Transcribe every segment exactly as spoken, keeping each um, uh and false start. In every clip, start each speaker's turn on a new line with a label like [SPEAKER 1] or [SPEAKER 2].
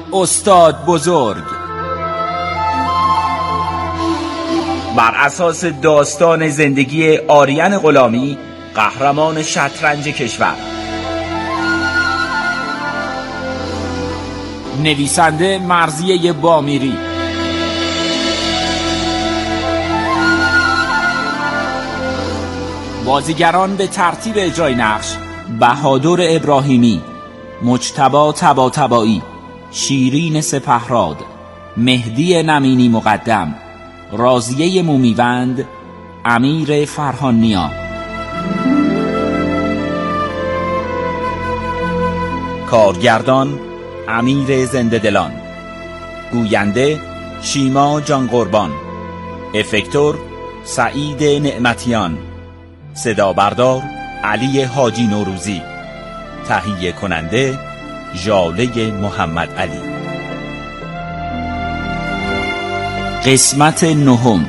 [SPEAKER 1] استاد بزرگ. بر اساس داستان زندگی آریان غلامی، قهرمان شطرنج کشور. نویسنده مرضیه بامیری. بازیگران به ترتیب اجرای نقش: بهادر ابراهیمی، مجتبی طباطبایی، شیرین سپهراد، مهدی نمینی مقدم، راضیه مومیوند، امیر فرهانیا. کارگردان امیر زنده دلان. گوینده شیما جان قربان. افکتور سعید نعمتیان. صدا بردار علی حاجی نوروزی. تهیه کننده ژاله محمد علی. قسمت نهم.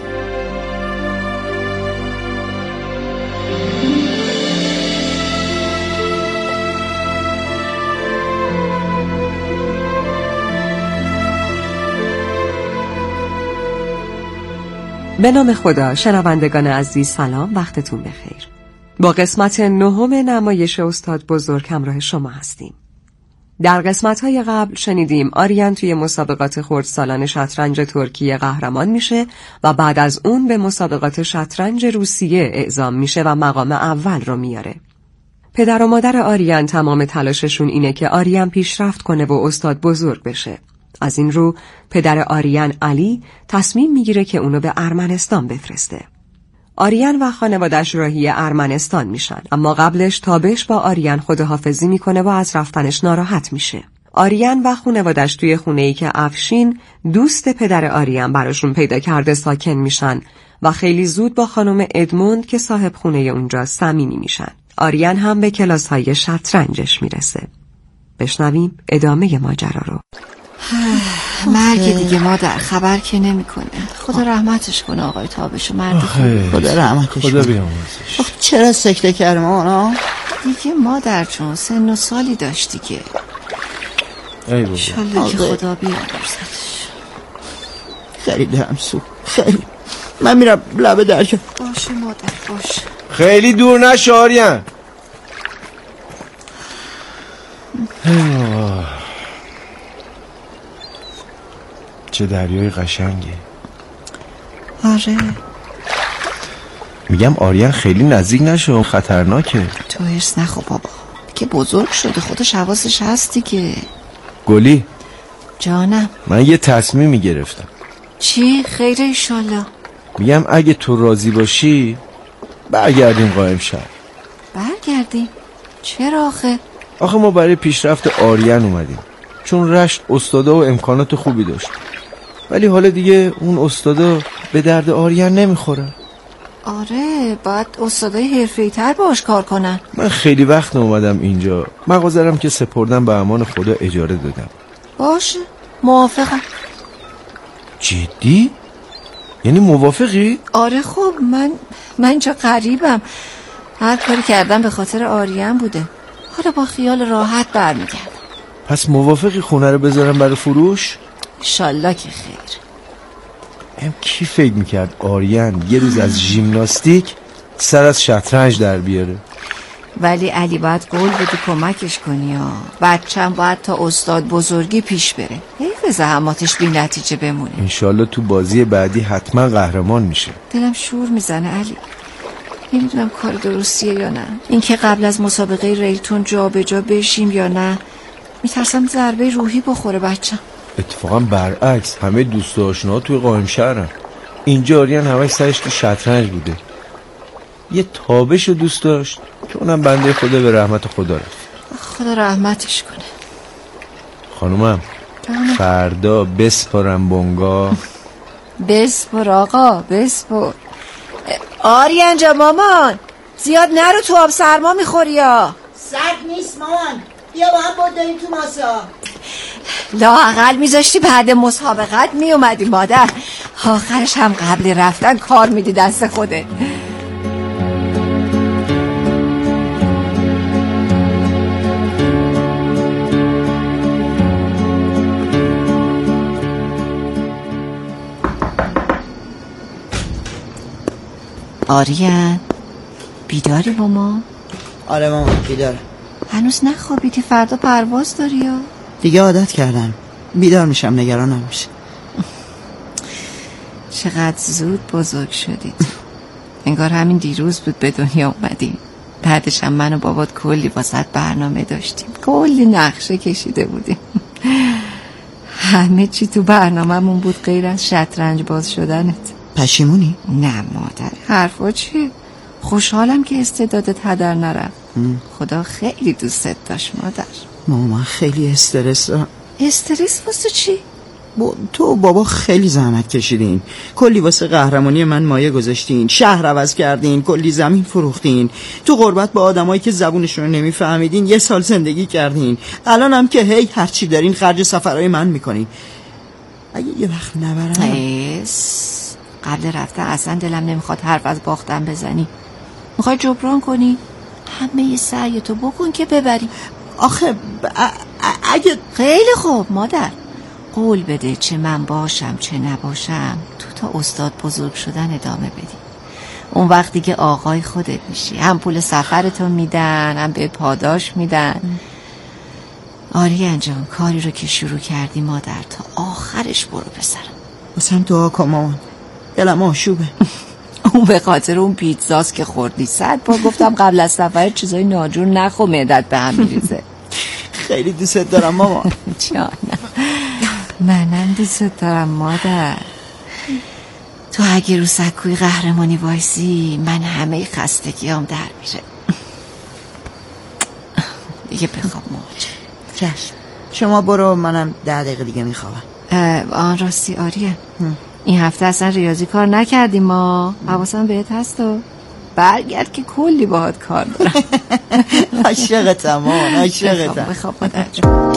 [SPEAKER 2] به نام خدا. شنوندگان عزیز سلام، وقتتون بخیر. با قسمت نهم نمایش استاد بزرگ همراه شما هستیم. در قسمت‌های قبل شنیدیم آریان توی مسابقات خردسالان شطرنج ترکیه قهرمان میشه و بعد از اون به مسابقات شطرنج روسیه اعزام میشه و مقام اول رو میاره. پدر و مادر آریان تمام تلاششون اینه که آریان پیشرفت کنه و استاد بزرگ بشه. از این رو پدر آریان علی تصمیم میگیره که اونو به ارمنستان بفرسته. آریان و خانواده‌اش راهی ارمنستان میشن، اما قبلش تابش با آریان خداحافظی میکنه و از رفتنش ناراحت میشه. آریان و خانواده‌اش توی خونه‌ای که افشین دوست پدر آریان براشون پیدا کرده ساکن میشن و خیلی زود با خانم ادموند که صاحب خونه اونجا صمیمی میشن. آریان هم به کلاس‌های شطرنجش میرسه. بشنویم ادامه ماجرا رو.
[SPEAKER 3] مرگ دیگه مادر، خبر که نمی کنه. خدا رحمتش کنه آقای تابشو، مرد خوب.
[SPEAKER 4] خدا رحمتش
[SPEAKER 5] خدا
[SPEAKER 4] کنه.
[SPEAKER 5] بیامرزش.
[SPEAKER 4] چرا سکته کردم مانا؟
[SPEAKER 3] دیگه مادر چون سن و سالی داشتی که
[SPEAKER 5] ای بابا
[SPEAKER 3] انشالله که خدا بیامرزش.
[SPEAKER 4] خیلی دمسو خیلی. من میرم لبه درجا.
[SPEAKER 3] باشه مادر باشه.
[SPEAKER 5] خیلی دور نشو آریان. چه دریای قشنگی.
[SPEAKER 3] آره
[SPEAKER 5] میگم آریان خیلی نزدیک نشو، خطرناکه.
[SPEAKER 3] تو هرس نخو بابا، که بزرگ شده خودش حواسش هست دیگه.
[SPEAKER 5] گلی
[SPEAKER 3] جانم.
[SPEAKER 5] من یه تصمیمی گرفتم.
[SPEAKER 3] چی؟ خیره ایشالله.
[SPEAKER 5] میگم اگه تو راضی باشی برگردیم قائم شهر.
[SPEAKER 3] برگردیم؟ چرا آخه؟
[SPEAKER 5] آخه ما برای پیشرفت آریان اومدیم، چون رشت استادا و امکانات خوبی داشت، ولی حالا دیگه اون استادا به درد آریان نمیخوره.
[SPEAKER 3] آره باید استادای حرفه‌ای تر باش کار کنن.
[SPEAKER 5] من خیلی وقت اومدم اینجا، مغازه‌ام که سپردم به امان خدا اجاره دادم.
[SPEAKER 3] باشه موافقم.
[SPEAKER 5] جدی؟ یعنی موافقی؟
[SPEAKER 3] آره خب من من اینجا غریبم، هر کاری کردم به خاطر آریان بوده، حالا با خیال راحت برمیگردم.
[SPEAKER 5] پس موافقی خونه رو بذارم برای فروش؟
[SPEAKER 3] انشالله که خیر.
[SPEAKER 5] ام کی فکر میکرد آریان یه روز از ژیمناستیک سر از شطرنج در بیاره؟
[SPEAKER 3] ولی علی باید قول بدی کمکش کنی ها. بچه‌م باید تا استاد بزرگی پیش بره، حیف زحماتش بی نتیجه بمونه.
[SPEAKER 5] انشالله تو بازی بعدی حتما قهرمان میشه.
[SPEAKER 3] دلم شور میزنه علی، نمیدونم کار درستیه یا نه، اینکه قبل از مسابقه ریلتون جا به جا بشیم یا نه. میترسم ضربه روحی بخوره بچه‌م.
[SPEAKER 5] اتفاقا برعکس، همه دوست و آشناها توی قائم شهرن. اینجا آریان همش سرش تو شطرنج بوده، یه تابش رو دوست داشت که اونم بنده خدا به رحمت خدا رفت.
[SPEAKER 3] خدا رحمتش کنه.
[SPEAKER 5] خانومم
[SPEAKER 3] جانم.
[SPEAKER 5] فردا بسپارم بونگا.
[SPEAKER 3] بسپر آقا بسپر. آریان جا مامان زیاد نرو تو آب سرما میخوری یا؟
[SPEAKER 6] سرد نیست مامان، بیا با هم بود داریم تو ماسا.
[SPEAKER 3] لااقل میذاشتی بعد مسابقت میومدی مادر، آخرش هم قبل رفتن کار میدی دست خوده. آریان بیداری ماما؟
[SPEAKER 4] آره ماما بیدارم.
[SPEAKER 3] هنوز نخوابیدی؟ فردا پرواز داری یا؟
[SPEAKER 4] دیگه عادت کردم، بیدار میشم، نگرانم میشه.
[SPEAKER 3] چقدر زود بزرگ شدید. انگار همین دیروز بود به دنیا اومدیم. بعدش هم من و بابات کلی واسط برنامه داشتیم، کلی نقشه کشیده بودیم. همه چی تو برنامه‌مون بود غیر از شطرنج باز شدنت.
[SPEAKER 4] پشیمونی؟
[SPEAKER 3] نه مادر، حرفا چیه؟ خوشحالم که استعدادت هدر نرفت. خدا خیلی دوستت داشت مادر.
[SPEAKER 4] ماما من خیلی استرس دارم.
[SPEAKER 3] استرس واسه چی؟
[SPEAKER 4] با تو و بابا خیلی زحمت کشیدین، کلی واسه قهرمانی من مایه گذاشتین، شهر عوض کردین، کلی زمین فروختین، تو غربت با آدمایی که زبونشون رو نمیفهمیدین یه سال زندگی کردین، الان هم که هی هرچی دارین خرج سفرهای من میکنین. اگه یه وقت نبرم
[SPEAKER 3] ایس قبل رفتن اصلا دلم نمیخواد حرف از باختن بزنی. میخوای جبران کنی؟ همه یه سعی تو بکن که ببری.
[SPEAKER 4] آخه ب... ا... ا... اگه
[SPEAKER 3] خیلی خوب مادر، قول بده چه من باشم چه نباشم تو تا استاد بزرگ شدن ادامه بدی. اون وقتی که آقای خودت میشی هم پول سفرتو میدن هم به پاداش میدن. آریان جان کاری رو که شروع کردی مادر تا آخرش برو پسرم.
[SPEAKER 4] واسم دعا کن مامان، دلم آشوبه.
[SPEAKER 3] اون به خاطر اون پیتزاست که خوردی. صد بار گفتم قبل از سفر چیزای ناجور نخو، معدت به هم میریزه.
[SPEAKER 4] خیلی دوست دارم ماما.
[SPEAKER 3] جانم منم دوست دارم مادر. تو اگه رو سکوی قهرمانی وایسی من همه خستگیام در میره. دیگه بخواب مامان.
[SPEAKER 4] چشم شما برو، منم ده دقیقه دیگه میخوابم.
[SPEAKER 3] آن راستی آریه این هفته اصلا ریاضی کار نکردیم ما، حواسم بهت هست و برگرد که کلی باهات کار دارم.
[SPEAKER 4] عاشقتم مامان، عاشقتم.
[SPEAKER 3] بخواب مادر جون.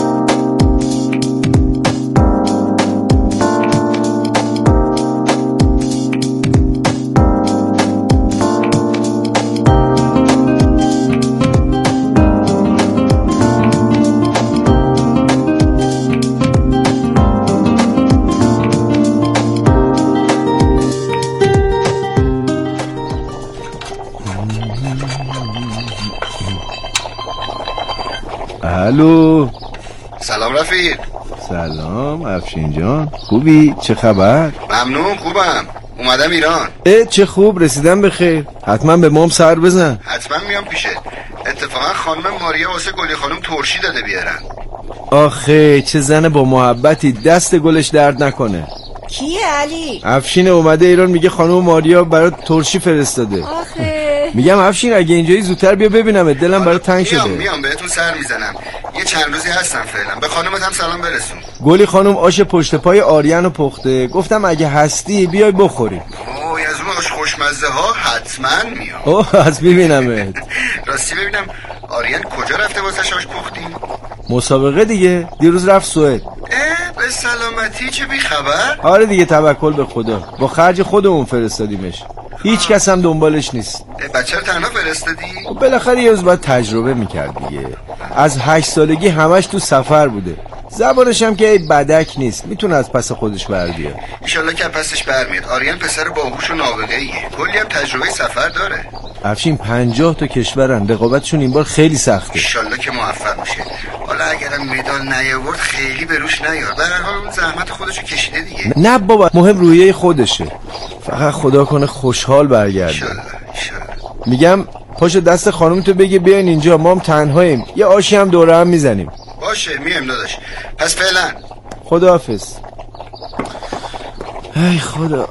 [SPEAKER 5] الو.
[SPEAKER 7] سلام رفیق.
[SPEAKER 5] سلام افشین جان، خوبی؟ چه خبر؟
[SPEAKER 7] ممنون، خوبم. اومدم ایران.
[SPEAKER 5] اه چه خوب، رسیدم به خیر. حتما به مام سر بزن.
[SPEAKER 7] حتما میام پیشت. اتفاقا خانم ماریا واسه گلی خانم ترشی داده بیارن.
[SPEAKER 5] آخه چه زن با محبتی، دست گلش درد نکنه.
[SPEAKER 3] کیه علی؟
[SPEAKER 5] افشین اومده ایران، میگه خانم ماریا برات ترشی فرستاده.
[SPEAKER 3] آخه
[SPEAKER 5] میگم افشین اگه اینجایی زودتر بیا ببینم، دلم برات تنگ شده.
[SPEAKER 7] میام میام بهتون سر میزنم. یه چند روزی هستم فعلا. به خانمت هم سلام برسون.
[SPEAKER 5] گلی خانم آش پشت پای آریانو پخته، گفتم اگه هستی بیای بخوری.
[SPEAKER 7] اوه از اون آش خوشمزه ها حتما میام.
[SPEAKER 5] اوه از ببینمت.
[SPEAKER 7] راستی ببینم آریان کجا رفته واسش آش پختین؟
[SPEAKER 5] مسابقه دیگه، دیروز رفت سوئد.
[SPEAKER 7] اه به سلامتی، چه بی خبر؟
[SPEAKER 5] آره دیگه، توکل به خدا، با خرج خودمون فرستادیمش، هیچ کس هم دنبالش نیست.
[SPEAKER 7] بچه رو تنها فرستادی؟
[SPEAKER 5] خب بالاخره یه روز باید تجربه میکرد دیگه. از هشت سالگی همش تو سفر بوده، زبانش هم که بدک نیست، میتونه از پس خودش بر بیاد.
[SPEAKER 7] ایشالله که پسش برمیاد. آریان پسر باهوش و نابغه‌ایه، کلی هم تجربه سفر داره.
[SPEAKER 5] افشین پنجاه تا کشورن، رقابتشون این بار خیلی سخته.
[SPEAKER 7] ایشالله که موفق میشه. حالا اگرم مدال نیاورد خیلی به روش نیار، به هر حال اون زحمت خودشو کشیده دیگه.
[SPEAKER 5] نه بابا، مهم رویه خودشه، فقط خدا کنه خوشحال برگرده.
[SPEAKER 7] ایشالله ایشالله.
[SPEAKER 5] میگم پاشو دست خانومتو بگه بیاین اینجا، ما هم تنهاییم، یه آشی هم دوره هم میزنیم.
[SPEAKER 7] باشه میام داداش، پس فعلا
[SPEAKER 5] خداحافظ. ای خدا.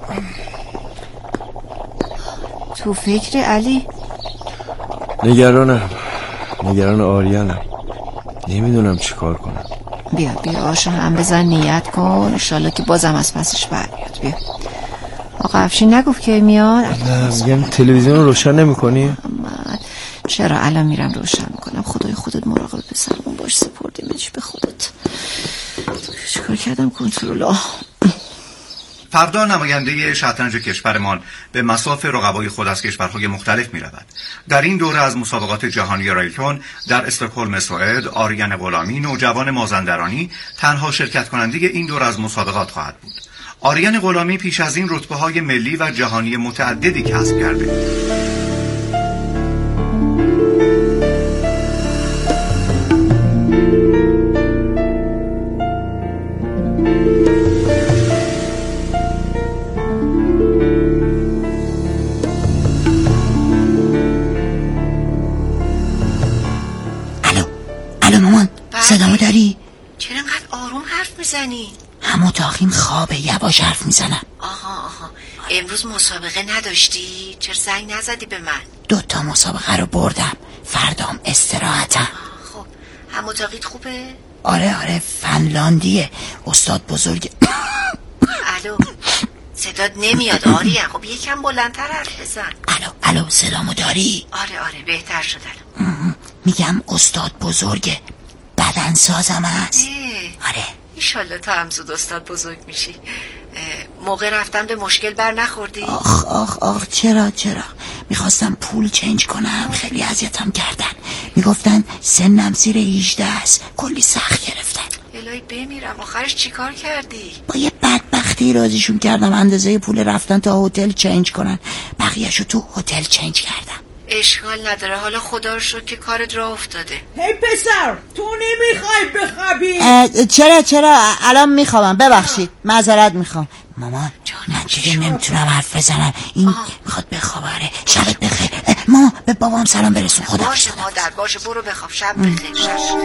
[SPEAKER 3] تو فکر علی؟
[SPEAKER 5] نگرانم، نگران آریانم، نمیدونم چی کار کنم.
[SPEAKER 3] بیا بیا آشو هم بزن، نیت کن، انشالله که بازم از پسش برمیاد. بیا. آقا افشین نگفت که میاد؟
[SPEAKER 5] نه میگم تلویزیون رو روشن نمی کنی؟
[SPEAKER 3] چرا الان میرم روشن میکنم. خدای خودت مراقب پسرمون باش، سپردیمش به خودت. چیکار کردم کنترل.
[SPEAKER 8] فردا نماینده شطرنج کشورمان به مصاف رقبای خود از کشورهای مختلف می رود. در این دوره از مسابقات جهانی ریلتون در استکهلم سوئد، آریان غلامی نوجوان مازندرانی تنها شرکت کننده این دوره از مسابقات خواهد بود. آریان غلامی پیش از این رتبه‌های ملی و جهانی متعددی کسب کرده.
[SPEAKER 4] الو الو مامان، صدامو داری؟
[SPEAKER 3] چرا انقدر آروم حرف میزنی؟
[SPEAKER 4] همو تاخیم خوابه، یواش حرف میزنم.
[SPEAKER 3] آها آها، امروز مسابقه نداشتی؟ چرا زنگ نزدی به من؟
[SPEAKER 4] دو تا مسابقه رو بردم، فردام استراحتم.
[SPEAKER 3] خب هم اتاقیت خوبه؟
[SPEAKER 4] آره آره، فنلاندیه، استاد بزرگ.
[SPEAKER 3] الو صدات نمیاد آریان، خب یکم بلندتر حرف بزن.
[SPEAKER 4] الو الو، صدامو داری؟
[SPEAKER 3] آره آره بهتر شد.
[SPEAKER 4] میگم استاد بزرگه، بدن سازم هست. آره
[SPEAKER 3] ایشالله تا هم زود استاد بزرگ میشی. موقع رفتن به مشکل بر نخوردی؟
[SPEAKER 4] آخ آخ آخ، چرا چرا میخواستم پول چنج کنم، خیلی اذیتم کردن، میگفتن سنم زیر هجده است، کلی سخت گرفتن.
[SPEAKER 3] الهی بمیرم، آخرش چیکار کردی؟
[SPEAKER 4] با یه بدبختی راضیشون کردم اندازه پول رفتن تا هتل چنج کنن، بقیهشو تو هتل چنج کردم.
[SPEAKER 3] اشکال نداره، حالا خدا رو شکر که کارت راه افتاده.
[SPEAKER 6] هی پسر، تو نمیخوای بخوابی؟
[SPEAKER 4] چرا چرا الان میخوام، ببخشید معذرت میخوام. مامان من دیگه نمیتونم حرف بزنم، این میخواد بخوابه. شبت بخیر. ماما به بابام سلام برسون. خدا
[SPEAKER 3] باشه مادر، باشه برو بخواب، شب بخیر. شش.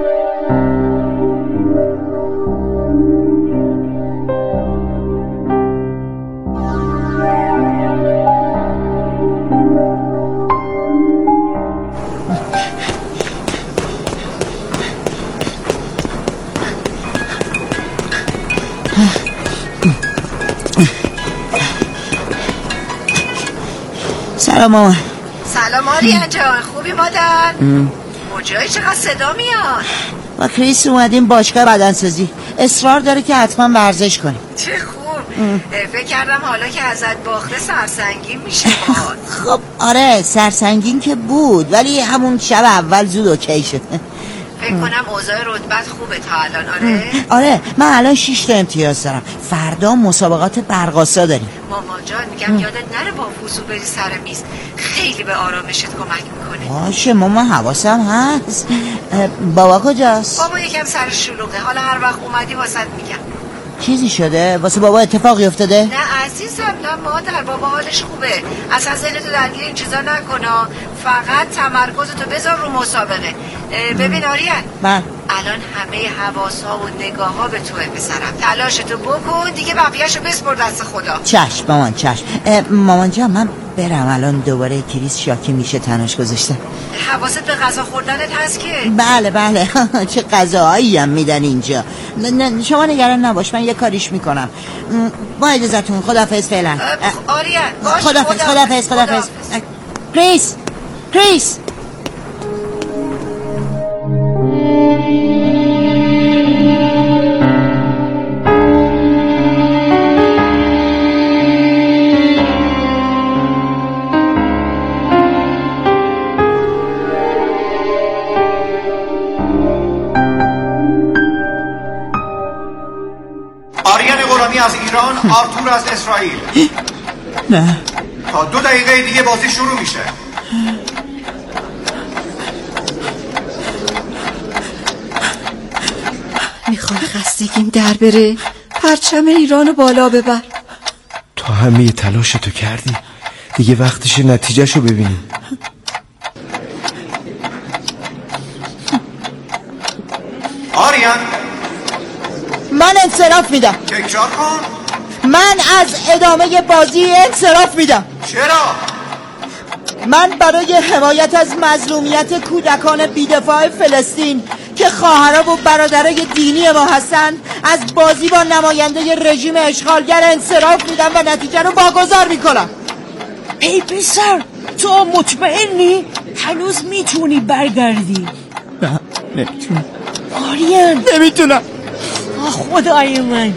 [SPEAKER 4] سلام مامان.
[SPEAKER 3] سلام آریان جان، خوبی مادر؟ کجایی؟ چقدر صدا میاد؟
[SPEAKER 4] با کریس اومدیم باشگاه بدنسازی، اصرار داره که حتما ورزش کنیم.
[SPEAKER 3] چه خوب. فکر کردم حالا که ازت باخته سرسنگین میشه باهات.
[SPEAKER 4] خب آره سرسنگین که بود، ولی همون شب اول زود اوکی شد.
[SPEAKER 3] فکر کنم اوضاع رتبت خوبه تا الان. آره
[SPEAKER 4] آره من الان شش تا امتیاز دارم، فردا مسابقات برق‌آسا داریم.
[SPEAKER 3] مامان جان میگم یادت نره با وضو بری سر میز، خیلی به آرامشت کمک میکنه.
[SPEAKER 4] باشه مامان، حواسم هست. بابا کجاست؟
[SPEAKER 3] بابا یکم سر شلوغه، حالا هر وقت اومدی واسط میگم.
[SPEAKER 4] چیزی شده؟ واسه بابا اتفاقی افتاده؟
[SPEAKER 3] نه عزیزم، نه مادر، بابا حالش خوبه. اصلا ذهنتو درگیر این چیزا نکنا، فقط تمرکزتو بذار رو مسابقه. ببین آریان،
[SPEAKER 4] من
[SPEAKER 3] الان همه حواسا و نگاه ها به توه پسرم، تلاشتو بکن دیگه، بقیهشو بسپر دست خدا.
[SPEAKER 4] چشم مامان چشم. مامان جان من برم الان، دوباره کریس شاکی میشه تناش گذاشته.
[SPEAKER 3] حواست به غذا خوردنت هست که؟
[SPEAKER 4] بله بله. چه غذاهایی هم میدن اینجا. نه شما نگران نباش، من یه کاریش میکنم. با اجازهتون، خداحافظ فعلا.
[SPEAKER 3] آریان باش،
[SPEAKER 4] خداحافظ خداحافظ خداحافظ. کریس کریس
[SPEAKER 8] از ایران، آرتور از اسرائیل.
[SPEAKER 4] نه
[SPEAKER 8] تا دو دقیقه دیگه بازی شروع میشه.
[SPEAKER 3] میخوای خستگیم در بره؟ پرچم ایرانو بالا ببر.
[SPEAKER 5] تا همه تلاشتو کردی، دیگه وقتش نتیجهشو ببینیم.
[SPEAKER 8] آریان
[SPEAKER 4] من انصراف میدم.
[SPEAKER 8] تکرار کن.
[SPEAKER 4] من از ادامه بازی انصراف میدم.
[SPEAKER 8] چرا؟
[SPEAKER 4] من برای حمایت از مظلومیت کودکان بی‌دفاع فلسطین که خواهرها و برادرای دینی ما هستند از بازی با نماینده رژیم اشغالگر انصراف میدم و نتیجه رو واگذار میکنم.
[SPEAKER 6] ای پسر، تو مطمئنی؟ هنوز میتونی برگردی؟
[SPEAKER 4] نه نمیتونم.
[SPEAKER 6] آریان
[SPEAKER 4] نمیتونم.
[SPEAKER 6] خدای من.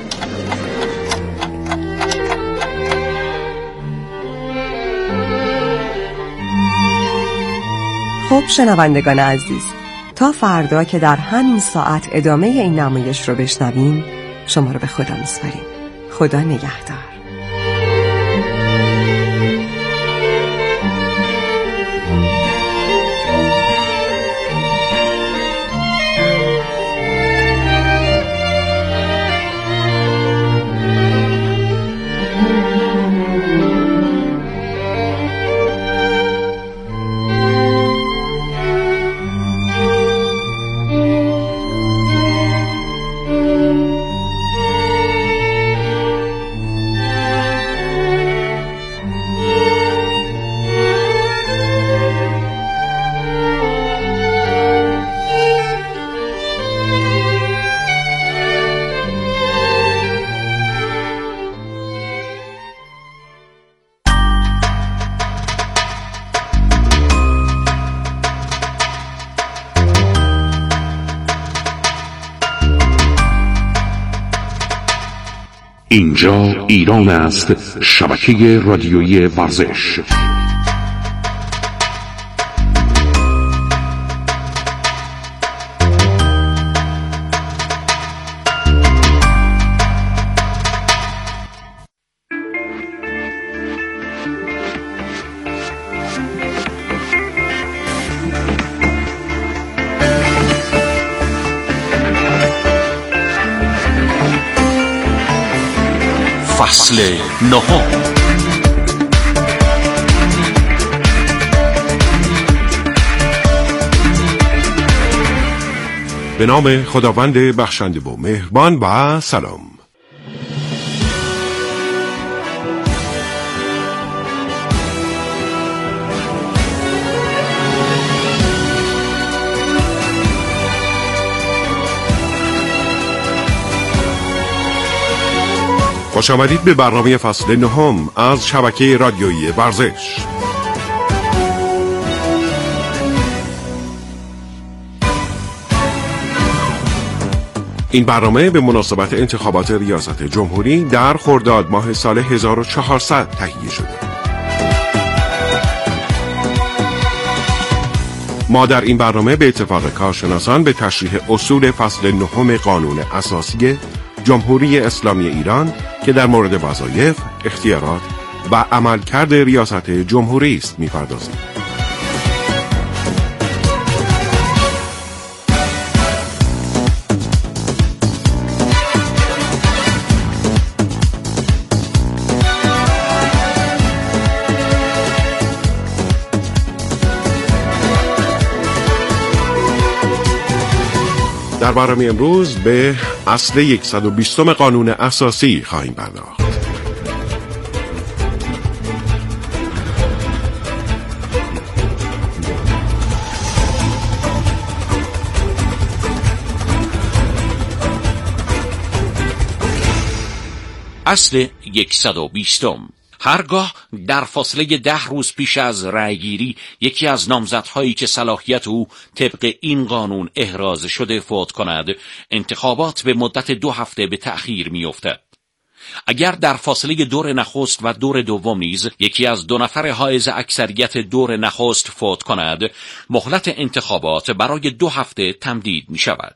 [SPEAKER 2] خب شنوندگان عزیز، تا فردا که در همین ساعت ادامه این نمایش رو بشنویم، شما رو به خدا میسپاریم. خدا نگهدار.
[SPEAKER 9] اینجا ایران است، شبکه رادیویی ورزش.
[SPEAKER 1] فصل نهم.
[SPEAKER 9] به نام خداوند بخشنده و مهربان و سلام. خوش آمدید به برنامه فصل نهم از شبکه رادیویی ورزش. این برنامه به مناسبت انتخابات ریاست جمهوری در خرداد ماه سال هزار و چهارصد تهیه شده. ما در این برنامه به اتفاق کارشناسان به تشریح اصول فصل نهم قانون اساسی جمهوری اسلامی ایران که در مورد وظایف، اختیارات و عملکرد ریاست جمهوری است می‌پردازیم. در برنامه امروز به اصل صد و بیست قانون اساسی خواهیم پرداخت.
[SPEAKER 1] اصل صد و بیست. هرگاه در فاصله ده روز پیش از رأیگیری یکی از نامزدهایی که صلاحیت او طبق این قانون احراز شده فوت کند، انتخابات به مدت دو هفته به تأخیر می‌افتد. اگر در فاصله دور نخست و دور دوم نیز یکی از دو نفر حائز اکثریت دور نخست فوت کند، مهلت انتخابات برای دو هفته تمدید می‌شود.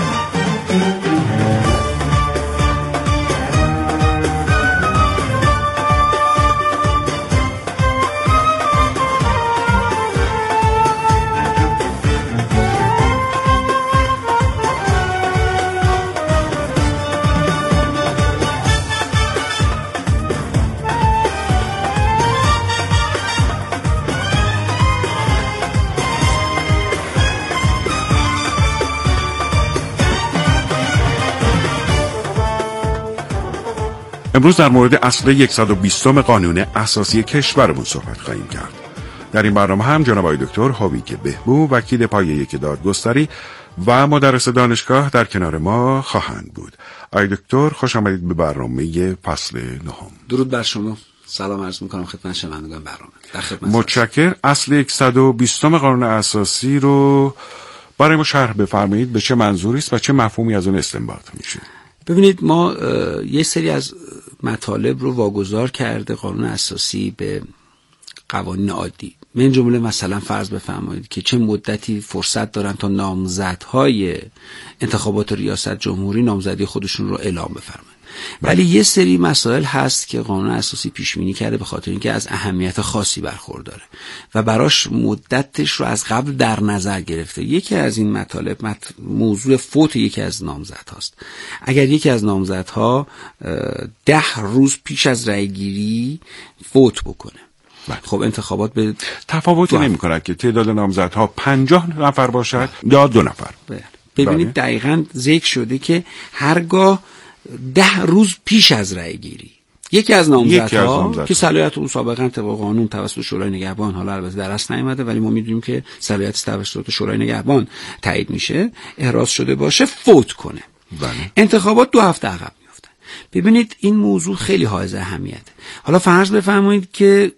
[SPEAKER 9] امروز در مورد اصل صد و بیست قانون اساسی کشورمون صحبت خواهیم کرد. در این برنامه هم جناب آقای دکتر هویک بهبو، وکیل پایه یک دادگستری و مدرس دانشگاه در کنار ما خواهند بود. آقای دکتر خوش آمدید به برنامه فصل نهم.
[SPEAKER 10] درود بر شما. سلام عرض می‌کنم خدمت شنوندگان برنامه. در خدمت.
[SPEAKER 9] متشکرم. اصل صد و بیست قانون اساسی رو برای ما شرح بفرمایید، به چه منظوری است و چه مفهومی از اون استنباط میشه؟
[SPEAKER 10] ببینید، ما یه سری از مطالب رو واگذار کرده قانون اساسی به قوانین عادی. من جمله مثلا فرض بفرمایید که چه مدتی فرصت دارن تا نامزدهای انتخابات ریاست جمهوری نامزدی خودشون رو اعلام بفرمایند. ولی یه سری مسائل هست که قانون اساسی پیش بینی کرده به خاطر اینکه از اهمیت خاصی برخورداره و براش مدتش رو از قبل در نظر گرفته. یکی از این مطالب مط... موضوع فوت یکی از نامزدهاست. اگر یکی از نامزدها ده روز پیش از رأی گیری فوت بکنه، خب انتخابات به
[SPEAKER 9] تفاوتی نمی کند که تعداد نامزدها پنجاه نفر باشد یا دو نفر.
[SPEAKER 10] ببینید دقیقاً ذکر شده که هرگاه ده روز پیش از رأی گیری یکی از نامزدها که صلاحیت اون سابقاً طبق قانون توسط شورای نگهبان، حالا البته در اصل نیامده ولی ما میدونیم که صلاحیت توسط شورای نگهبان تایید میشه، احراز شده باشه، فوت کنه،
[SPEAKER 9] بله.
[SPEAKER 10] انتخابات دو هفته عقب میفته. ببینید این موضوع خیلی حائز اهمیته. حالا فرض بفرمایید که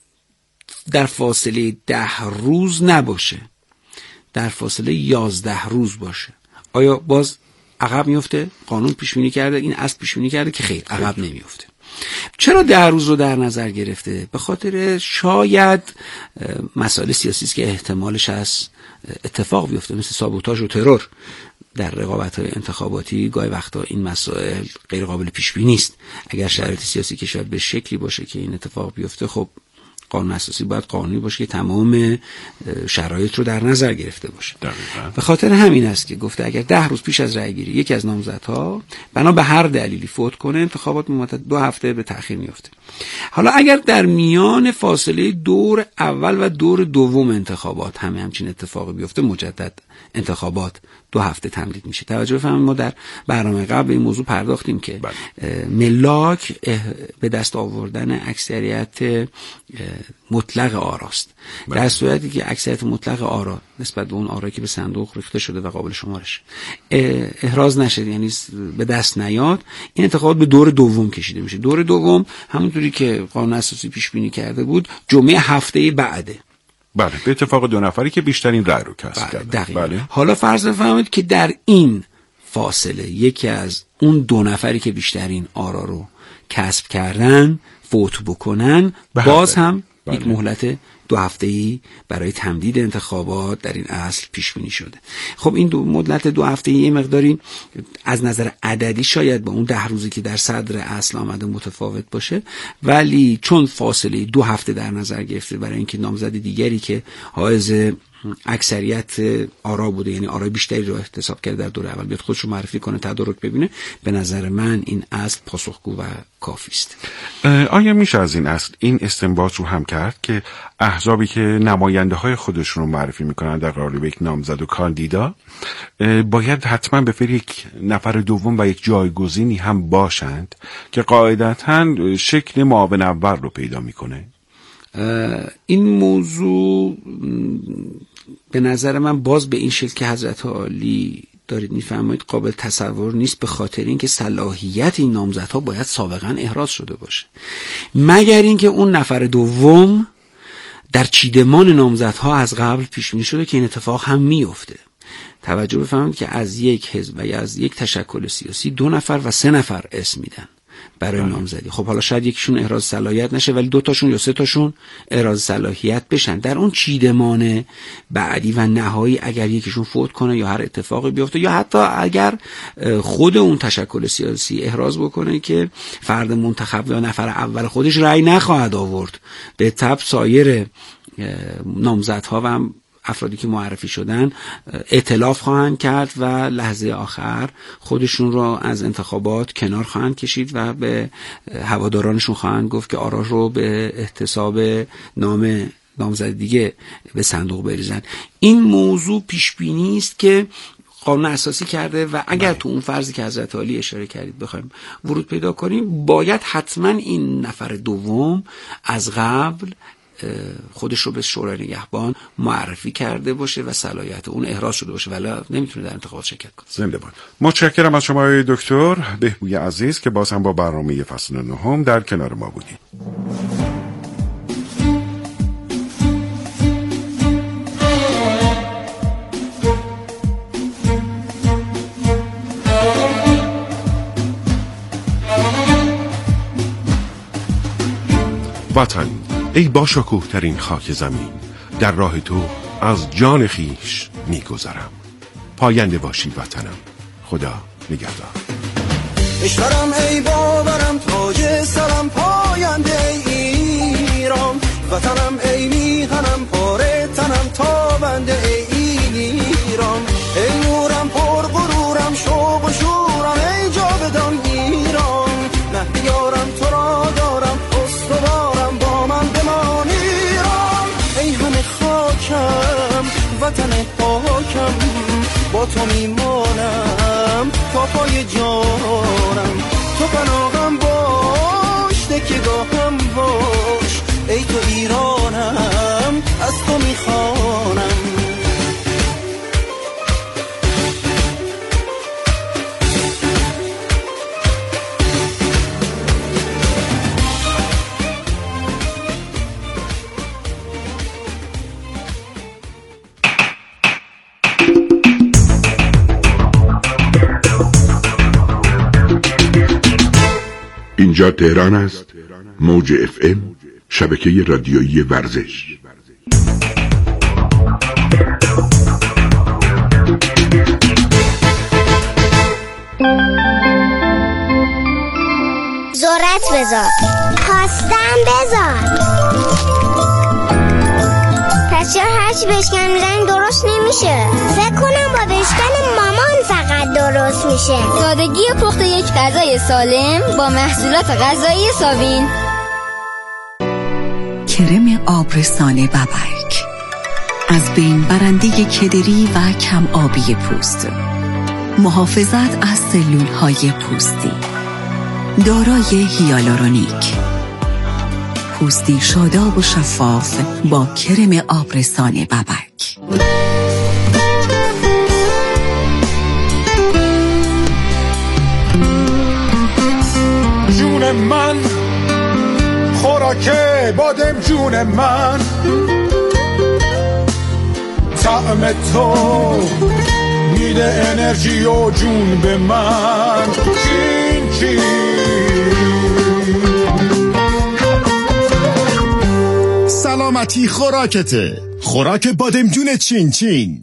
[SPEAKER 10] در فاصله ده روز نباشه، در فاصله یازده روز باشه، آیا باز عقب میفته؟ قانون پیش بینی کرده، این اصل پیش بینی کرده که خیر عقب نمیفته. چرا ده روز رو در نظر گرفته؟ به خاطر شاید مسائل سیاسی است که احتمالش از اتفاق بیفته، مثل سابوتاژ و ترور در رقابت‌های انتخاباتی. گاهی وقتا این مسائل غیر قابل پیش بینی است. اگر شرایط سیاسی کشور به شکلی باشه که این اتفاق بیفته، خب قانون اساسی باید قانونی باشه که تمام شرایط رو در نظر گرفته باشه. به خاطر همین است که گفته اگر ده روز پیش از رأی گیری یکی از نامزدها بنا به هر دلیلی فوت کنه، انتخابات مدت دو هفته به تأخیر میفته. حالا اگر در میان فاصله دور اول و دور دوم انتخابات همه همچین اتفاقی بیفته، مجدد انتخابات دو هفته تمدید میشه. توجه بفرمایید ما در برنامه قبل به این موضوع پرداختیم که ملاک به دست آوردن اکثریت مطلق آراست. در صورتی که اکثریت مطلق آرا نسبت به اون آرایی که به صندوق ریخته شده و قابل شمارش احراز نشه، یعنی به دست نیاد، این انتخابات به دور دوم کشیده میشه. دور دوم همونطوری که قانون اساسی پیش بینی کرده بود جمعه هفته بعده.
[SPEAKER 9] بله، به اتفاق دو نفری که بیشترین رأی رو کسب کردن.
[SPEAKER 10] بله. حالا فرض بفرمایید که در این فاصله یکی از اون دو نفری که بیشترین آرا رو کسب کردن فوت بکنن، باز هم بله. یک مهلت دو هفته‌ای برای تمدید انتخابات در این اصل پیش بینی شده. خب این دو مدت دو هفته‌ای یه مقداری از نظر عددی شاید با اون ده روزی که در صدر اصل آمده متفاوت باشه، ولی چون فاصله دو هفته در نظر گرفته برای اینکه نامزد دیگری که حائز اکثریت آرا بوده، یعنی آرای بیشتری رو احتساب کرده در دور اول، بیاد خودش رو معرفی کنه، تدارک ببینه، به نظر من این اصل پاسخگو و کافی است.
[SPEAKER 9] آیا میشه از این اصل این استنباط رو هم کرد که احزابی که نماینده های خودشون رو معرفی میکنن در قالب یک نامزد و کاندیدا باید حتما به فکر یک نفر دوم و یک جایگزینی هم باشند که قاعدتاً شکل معاون اول رو پیدا میکنه؟
[SPEAKER 10] این موضوع به نظر من باز به این شکل که حضرت عالی دارید میفرمایید قابل تصور نیست، به خاطر اینکه صلاحیت این نامزدها باید سابقا احراز شده باشه، مگر اینکه اون نفر دوم در چیدمان نامزدها از قبل پیش بینی شده که این اتفاق هم میفته. توجه بفرمایید که از یک حزب و یا از یک تشکل سیاسی دو نفر و سه نفر اسم میدن برای نامزدی. خب حالا شاید یکیشون احراز صلاحیت نشه ولی دو تاشون یا سه تاشون احراز صلاحیت بشن. در اون چیدمان بعدی و نهایی اگر یکیشون فوت کنه یا هر اتفاقی بیفته، یا حتی اگر خود اون تشکل سیاسی احراز بکنه که فرد منتخب یا نفر اول خودش رأی نخواهد آورد، به تبع سایر نامزدها و هم افرادی که معرفی شدن ائتلاف خواهند کرد و لحظه آخر خودشون را از انتخابات کنار خواهند کشید و به هوادارانشون خواهند گفت که آرا رو به احتساب نام نامزد دیگه به صندوق بریزن. این موضوع پیش بینی است که قانون اساسی کرده و اگر تو اون فرضی که حضرت عالی اشاره کردید بخوایم ورود پیدا کنیم، باید حتما این نفر دوم از قبل خودش رو به شورای نگهبان معرفی کرده باشه و صلاحیت اون احراز شده باشه، ولی نمیتونه در انتخابات شرکت کنه.
[SPEAKER 9] زنده باد. متشکرم از شما دکتر بهبوی عزیز که باز هم با برنامه فصل نهم در کنار ما بودید. وطن ای با شکوه ترین خاک زمین، در راه تو از جان خیش می گذرم. پاینده باشی وطنم. خدا نگهدار.
[SPEAKER 11] کشورم ای باورم تاج سرم پاینده ای ایران، وطنم ای میهنم پاره تنم تابنده ای ایران، ای نورم پر غرورم شوق و شورم ای جاودان ایران، مهدیارم تو را دارم استوارم با من بمان ایران، ای همه خاکم وطن پاکم با تو میمانم تا پای جانم، تو پناهم باش تکیه‌گاهم باش ای تو ایرانم از تو میخوانم.
[SPEAKER 9] اینجا تهران است، موج اف ام، شبکه رادیویی ورزش.
[SPEAKER 12] ذرت بذار، خواستم بذار. پس چرا هرچی بشکن میزنی درست نمیشه؟ فکر کنم با بشکن مامان فقط درست میشه.
[SPEAKER 13] سادگی پخت یک غذای سالم با محصولات غذایی ساوین.
[SPEAKER 14] کرم آبرسان ببرک، از بین برنده کدری و کم آبی پوست، محافظت از سلول های پوستی، دارای هیالورونیک، پوستی شاداب و شفاف با کرم آبرسان ببرک.
[SPEAKER 15] جون من خوراک بادم، جون من طعم تو میده انرژی و جون به من. چین چین
[SPEAKER 16] سلامتی خوراکته، خوراک بادمجون چین چین.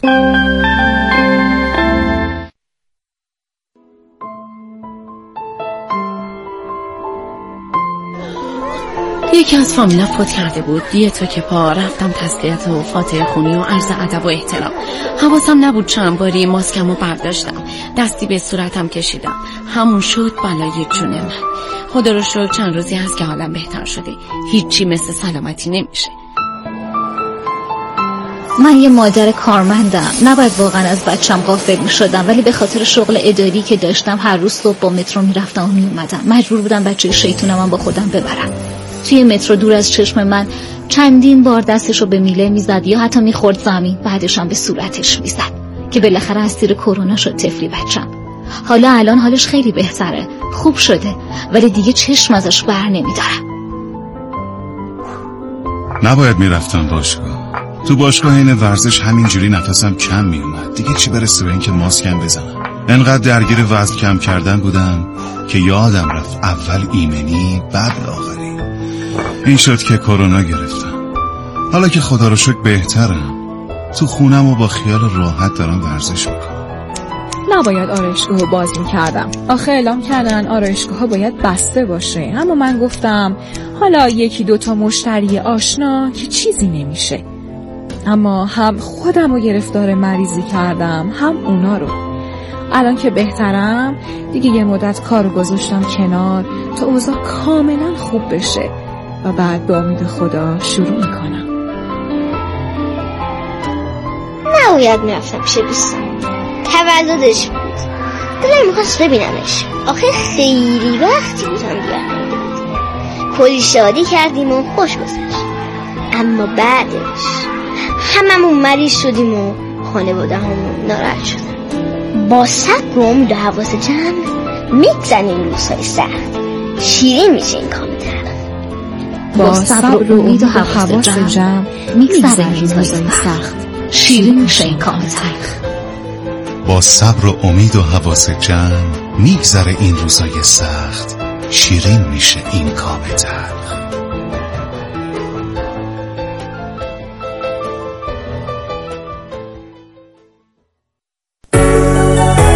[SPEAKER 17] یکی از فامیلا فوت کرده بود. دیتو که پا رفتم تسلیت و فاتحه خونی و عرض ادب و احترام. حواسم نبود چند باری ماسکمو برداشتم، دستی به صورتم کشیدم. همون شد بلای جون من. خدا رو شکر چند روزی هست که حالم بهتر شده. هیچی مثل سلامتی نمیشه.
[SPEAKER 18] من یه مادر کارمندم، نباید واقعا از بچم غافل می شدم، ولی به خاطر شغل اداری که داشتم هر روز صبح با مترو می رفتم و می اومدم. مجبور بودم بچه شیطونم هم با خودم ببرم. توی مترو دور از چشم من چندین بار دستشو به میله میزد یا حتی میخورد زمین، بعدش هم به صورتش میزد که بالاخره از تیر کرونا شد طفلی بچم. حالا الان حالش خیلی بهتره، خوب شده، ولی دیگه چشم ازش بر نمیدارم.
[SPEAKER 19] نباید میرفتم باشگاه. تو باشگاه این ورزش همینجوری نفسم کم میومد، دیگه چی برسه به اینکه ماسکم بزنم. انقدر درگیر وزن کم کردن بودم که یادم رفت اول ایمنی بعد لاغری. این شد که کرونا گرفتم. حالا که خدا رو شکر بهترم، تو خونم و با خیال راحت دارم ورزش میکنم.
[SPEAKER 20] نباید آرایشگاهو باز میکردم. آخه اعلام کردن آرایشگاه‌ها باید بسته باشه. اما من گفتم حالا یکی دوتا مشتری آشنا که چیزی نمیشه. اما هم خودم رو گرفتار مریضی کردم، هم اونا رو. الان که بهترم دیگه یه مدت کارو گذاشتم کنار تا اوضاع کاملا خوب بشه و بعد با امید خدا شروع میکنم.
[SPEAKER 12] نباید میرفتم پیش دوستم، تولدش بود، دلم میخواست ببینمش. آخه خیلی وقتی بودم بیارم، کلی شادی کردیم و خوش گذشت. اما بعدش هممون مریض شدیم و خانواده همون ناراحت شدن. با صبر و امید و حواس جمع میگذنیم روزهای سخت، شیرین میشه این کام تلخ.
[SPEAKER 20] با صبر و امید و حواس جمع میگذنیم روزهای سخت، شیرین میشه این کام تلخ.
[SPEAKER 19] با صبر و امید و حواس جمع میگذره این روزای سخت، شیرین میشه این کام تلخ.